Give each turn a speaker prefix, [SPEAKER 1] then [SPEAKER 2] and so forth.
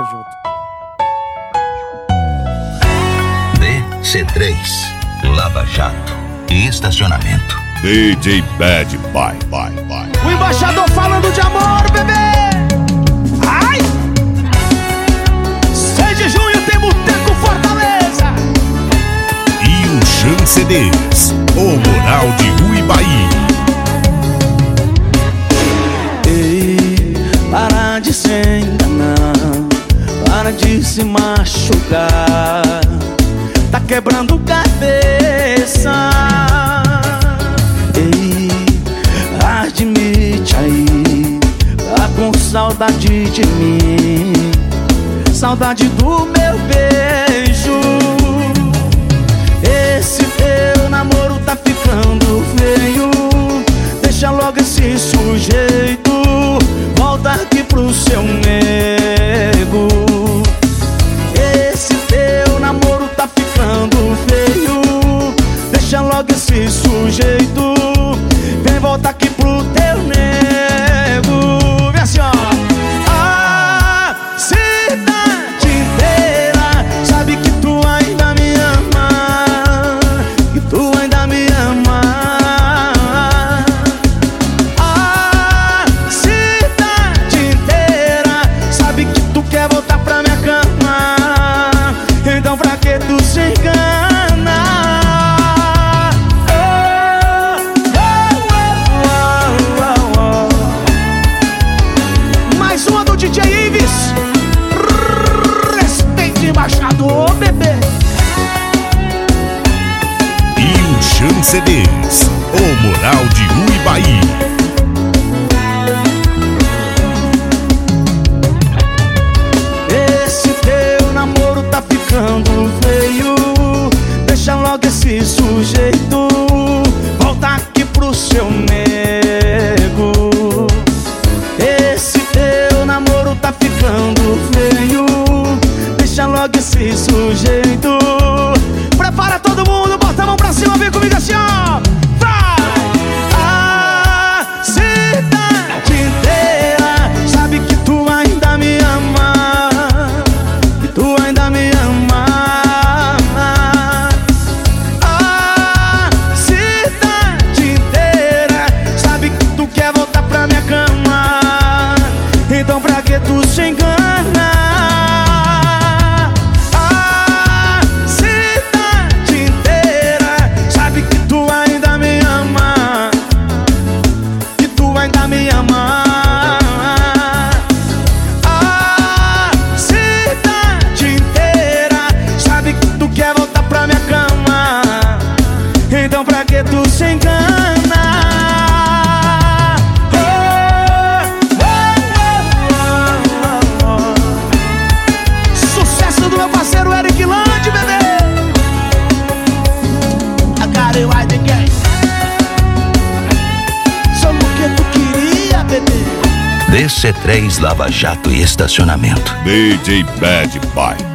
[SPEAKER 1] Tamo junto.
[SPEAKER 2] DC3, Lava Jato e estacionamento.
[SPEAKER 3] DJ Bad Boy.
[SPEAKER 1] O embaixador falando de amor, bebê. Ai! 6 de junho tem Boteco Fortaleza.
[SPEAKER 3] E o Chan CDs, o Moral de Uibaí.
[SPEAKER 4] Ei, para de se enganar, para de se machucar, tá quebrando cabeça. Ei, admite aí, tá com saudade de mim, saudade do meu beijo. Esse teu namoro tá ficando feio, deixa logo esse sujeito, volta aqui pro seu nego. Esse teu namoro tá ficando feio, deixa logo esse sujeito, vem volta aqui pro teu nego. Vem assim, ó. A cidade inteira sabe que tu ainda me ama, que tu ainda me ama. A cidade inteira sabe que tu quer voltar pra minha cama, então pra que tu se engana? Mais uma do DJ Ives. Respeite embaixador, bebê.
[SPEAKER 3] E o Chan CDs, o Moral de Uibaí.
[SPEAKER 4] Esse teu namoro tá ficando feio, deixa logo esse sujeito, volta aqui pro seu nego. Esse teu namoro tá ficando feio, deixa logo esse sujeito. Prepara todo mundo, bota a mão pra cima, vem comigo assim, ó. Vai! A cidade inteira sabe que tu ainda me ama, que tu ainda me ama. A cidade inteira sabe que tu quer voltar pra minha cama, então pra que tu se engana? A cidade inteira sabe que tu ainda me ama, que tu ainda me ama. A cidade inteira sabe que tu quer voltar pra minha cama, então pra que tu se engana? Sucesso do meu parceiro Eric Land, bebê. I got it right again. Só porque tu queria, bebê.
[SPEAKER 2] DC3, Lava Jato e estacionamento.
[SPEAKER 3] DJ Bad Boy.